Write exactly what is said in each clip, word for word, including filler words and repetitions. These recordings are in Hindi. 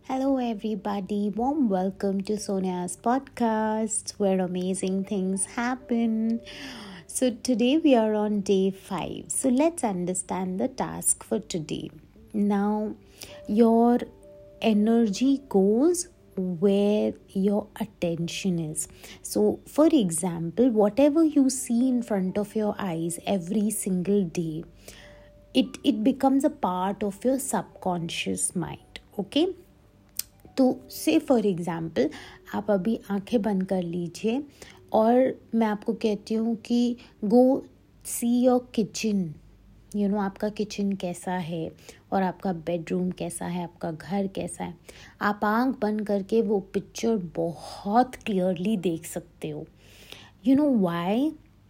Hello, everybody. Warm welcome to Sonia's podcast where amazing things happen. So, today we are on day five. So, let's understand the task for today. Now, your energy goes where your attention is. So, for example, whatever you see in front of your eyes every single day, it, it becomes a part of your subconscious mind. Okay. तो से फॉर एग्ज़ाम्पल आप अभी आंखें बंद कर लीजिए और मैं आपको कहती हूँ कि go see your kitchen you know आपका किचन कैसा है और आपका बेडरूम कैसा है, आपका घर कैसा है. आप आंख बंद करके वो पिक्चर बहुत क्लियरली देख सकते हो. You know why?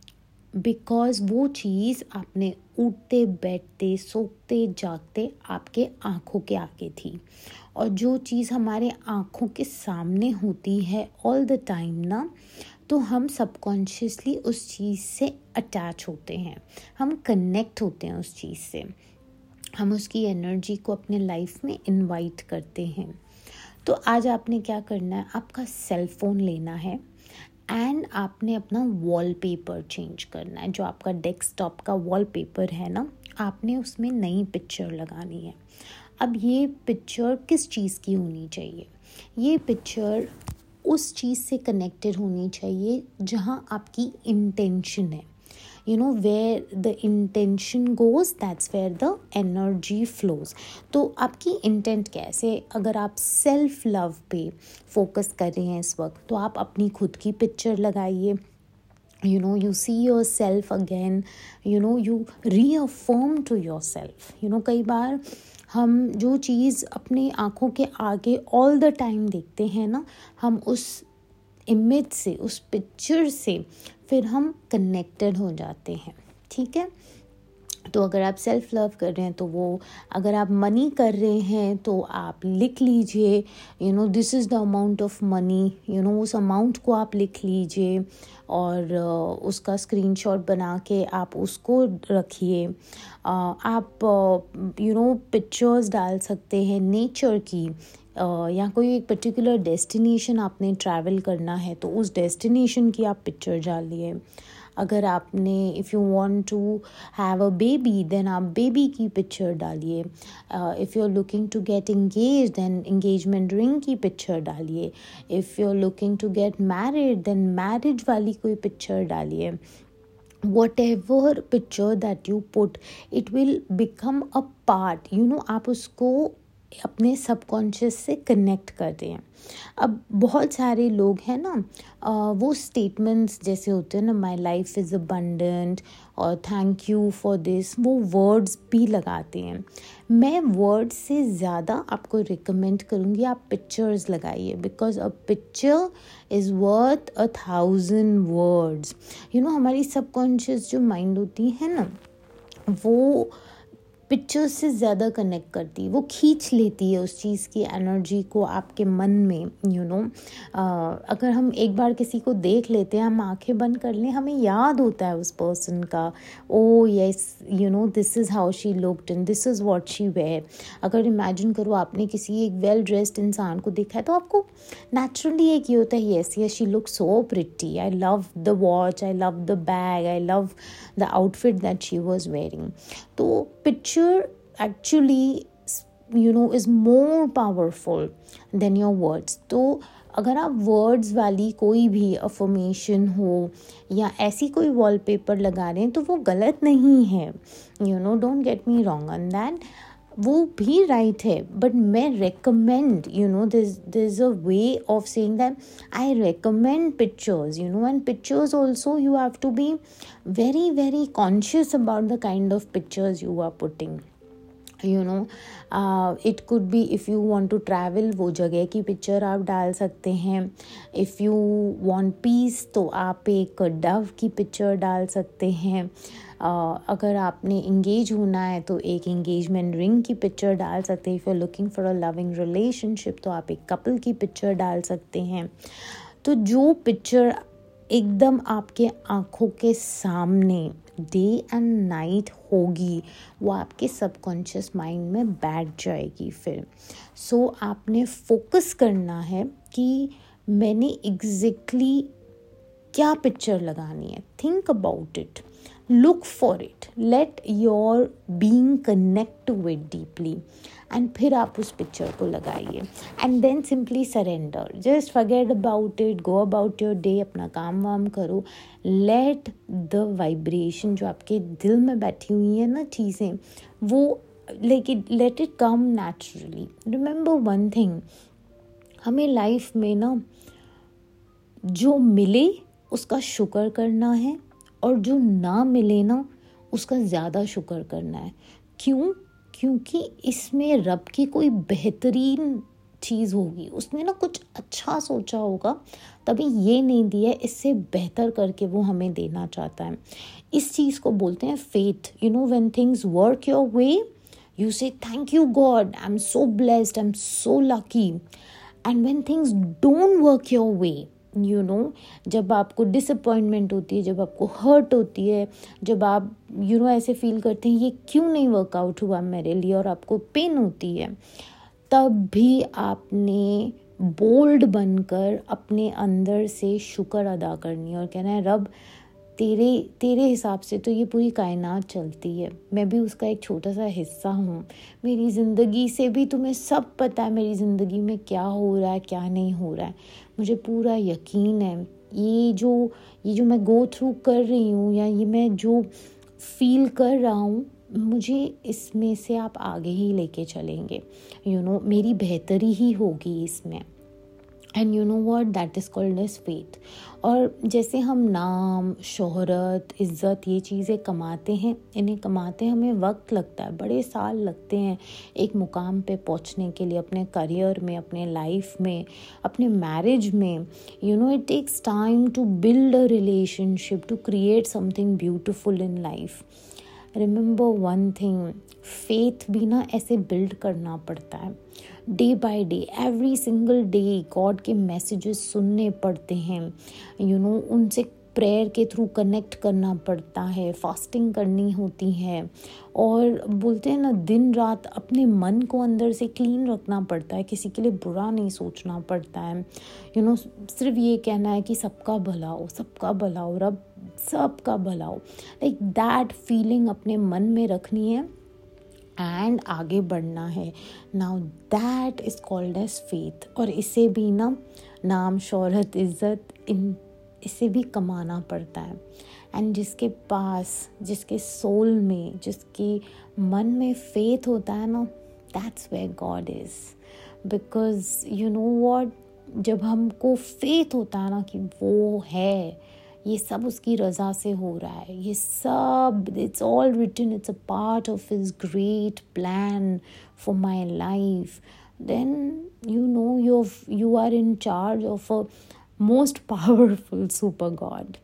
बिकॉज वो चीज़ आपने उठते बैठते सोते जागते आपके आँखों के आगे थी. और जो चीज़ हमारे आँखों के सामने होती है ऑल द टाइम ना, तो हम सबकॉन्शियसली उस चीज़ से अटैच होते हैं, हम कनेक्ट होते हैं उस चीज़ से, हम उसकी एनर्जी को अपने लाइफ में इनवाइट करते हैं. तो आज आपने क्या करना है, आपका सेल फोन लेना है एंड आपने अपना वॉलपेपर चेंज करना है. जो आपका डेस्कटॉप का वॉलपेपर है ना, आपने उसमें नई पिक्चर लगानी है. अब ये पिक्चर किस चीज़ की होनी चाहिए? ये पिक्चर उस चीज़ से कनेक्टेड होनी चाहिए जहाँ आपकी इंटेंशन है. You know where the intention goes that's where the energy flows. तो आपकी इंटेंट कैसे, अगर आप सेल्फ लव पे फोकस कर रहे हैं इस वक्त, तो आप अपनी खुद की पिक्चर लगाइए. you know you see yourself again, you know you reaffirm to yourself. you know कई बार हम जो चीज़ अपनी आँखों के आगे ऑल द टाइम देखते हैं ना, हम उस इमेज से, उस पिक्चर से फिर हम कनेक्टेड हो जाते हैं. ठीक है. तो अगर आप सेल्फ लव कर रहे हैं तो वो, अगर आप मनी कर रहे हैं तो आप लिख लीजिए, you know this is the amount of money. You know उस अमाउंट को आप लिख लीजिए और uh, उसका स्क्रीनशॉट बना के आप उसको रखिए. uh, आप यू नो पिक्चर्स डाल सकते हैं नेचर की, uh, या कोई एक पर्टिकुलर डेस्टिनेशन आपने ट्रैवल करना है तो उस डेस्टिनेशन की आप पिक्चर डालिए. अगर आपने if you want to have a baby then आप बेबी की पिक्चर डालिए. If you are looking to get engage then engagement ring की पिक्चर डालिए. If you are looking to get married then marriage वाली कोई पिक्चर डालिए. whatever picture that you put, it will become a part. you know आप उसको अपने सबकॉन्शियस से कनेक्ट कर रहे हैं. अब बहुत सारे लोग हैं ना, आ, वो स्टेटमेंट्स जैसे होते हैं ना, माई लाइफ इज़ अबंडेंट और थैंक यू फॉर दिस, वो वर्ड्स भी लगाते हैं. मैं वर्ड्स से ज़्यादा आपको रिकमेंड करूँगी आप पिक्चर्स लगाइए, because a picture is worth a thousand words. You know हमारी सबकॉन्शियस जो माइंड होती है ना, वो पिक्चर्स से ज़्यादा कनेक्ट करती है, वो खींच लेती है उस चीज़ की एनर्जी को आपके मन में. यू नो अगर हम एक बार किसी को देख लेते हैं, हम आंखें बंद कर लें, हमें याद होता है उस पर्सन का, oh yes you know this is how she looked and this is what she wear. अगर इमेजिन करो आपने किसी एक वेल ड्रेस्ड इंसान को देखा है तो आपको नेचुरली एक ये होता है, yes yes she look so pretty, I love the watch, I love the bag, I love the outfit that she was wearing. तो picture actually you know is more powerful than your words. तो अगर आप वर्ड्स वाली कोई भी अफर्मेशन हो या ऐसी कोई वॉलपेपर लगा रहे हैं तो वो गलत नहीं है. You know don't get me wrong on that, वो भी राइट है. बट मैं recommend, you know this this is a way of saying that I recommend pictures. You know and pictures also you have to be very very conscious about the kind of pictures you are putting. you know uh, it could be if you want to travel, वो जगह की पिक्चर आप डाल सकते हैं. if you want peace तो आप एक डव की पिक्चर डाल सकते हैं. uh, अगर आपने इंगेज होना है तो एक इंगेजमेंट रिंग की पिक्चर डाल सकते हैं. if you're looking for a loving relationship तो आप एक कपल की पिक्चर डाल सकते हैं. तो जो पिक्चर एकदम आपके आँखों के सामने डे एंड नाइट होगी, वो आपके सबकॉन्शियस माइंड में बैठ जाएगी फिर. सो so, आपने फोकस करना है कि मैंने एग्जैक्टली क्या पिक्चर लगानी है. Think about it, look for it, let your being connect to it deeply, and फिर आप उस पिक्चर को लगाइए. and then simply surrender, just forget about it, go about your day, अपना काम वाम करो. let the vibration जो आपके दिल में बैठी हुई है ना चीज़ें, वो like it, let it come naturally. remember one thing, हमें लाइफ में ना जो मिले उसका शुक्र करना है, और जो ना मिले ना उसका ज़्यादा शुक्र करना है. क्यों? क्योंकि इसमें रब की कोई बेहतरीन चीज़ होगी, उसने ना कुछ अच्छा सोचा होगा तभी ये नहीं दिया, इससे बेहतर करके वो हमें देना चाहता है. इस चीज़ को बोलते हैं faith. You know when things work your way, you say thank you God, I am so blessed, I am so lucky. And when things don't work your way, you know जब आपको डिसअपॉइंटमेंट होती है, जब आपको हर्ट होती है, जब आप यू नो ऐसे फील करते हैं ये क्यों नहीं वर्कआउट हुआ मेरे लिए, और आपको पेन होती है, तब भी आपने बोल्ड बनकर अपने अंदर से शुक्र अदा करनी है और कहना है रब तेरे तेरे हिसाब से तो ये पूरी कायनात चलती है, मैं भी उसका एक छोटा सा हिस्सा हूँ. मेरी ज़िंदगी से भी तुम्हें सब पता है मेरी ज़िंदगी में क्या हो रहा है क्या नहीं हो रहा है. मुझे पूरा यकीन है ये जो ये जो मैं गो थ्रू कर रही हूँ, या ये मैं जो फील कर रहा हूँ, मुझे इसमें से आप आगे ही लेके चलेंगे. यू नो मेरी बेहतरी ही होगी इसमें. And you know what, that is called as faith. और जैसे हम नाम, शोहरत, इज़्ज़त, ये चीज़ें कमाते हैं, इन्हें कमाते हमें वक्त लगता है, बड़े साल लगते हैं एक मुकाम पे पहुंचने के लिए, अपने करियर में, अपने लाइफ में, अपने मैरिज में. You know it takes time to build a relationship, to create something beautiful in life. Remember one thing, faith भी ना ऐसे बिल्ड करना पड़ता है. Day by day, every single day God के मैसेजेस सुनने पड़ते हैं. यू नो उनसे प्रेयर के थ्रू कनेक्ट करना पड़ता है, फास्टिंग करनी होती है, और बोलते हैं ना दिन रात अपने मन को अंदर से क्लीन रखना पड़ता है, किसी के लिए बुरा नहीं सोचना पड़ता है. यू नो सिर्फ ये कहना है कि सबका भला हो, सबका भला हो, रब सबका भला हो. लाइक दैट फीलिंग अपने मन में रखनी है एंड आगे बढ़ना है. Now that is called as faith. और इसे भी ना नाम, शोहरत, इज़्ज़त, इन इसे भी कमाना पड़ता है. एंड जिसके पास, जिसके सोल में, जिसके मन में फेथ होता है ना, that's where God is. Because you know what, जब हमको फेथ होता है ना कि वो है, ये सब उसकी रज़ा से हो रहा है, ये सब, it's all written, it's a part of his great plan for my life, then you know you you are in charge of a most powerful super god.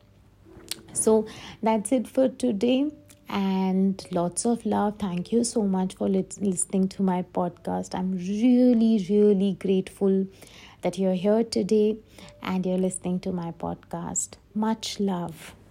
So that's it for today, and lots of love. Thank you so much for lit- listening to my podcast. I'm really really grateful that you're here today and you're listening to my podcast. Much love.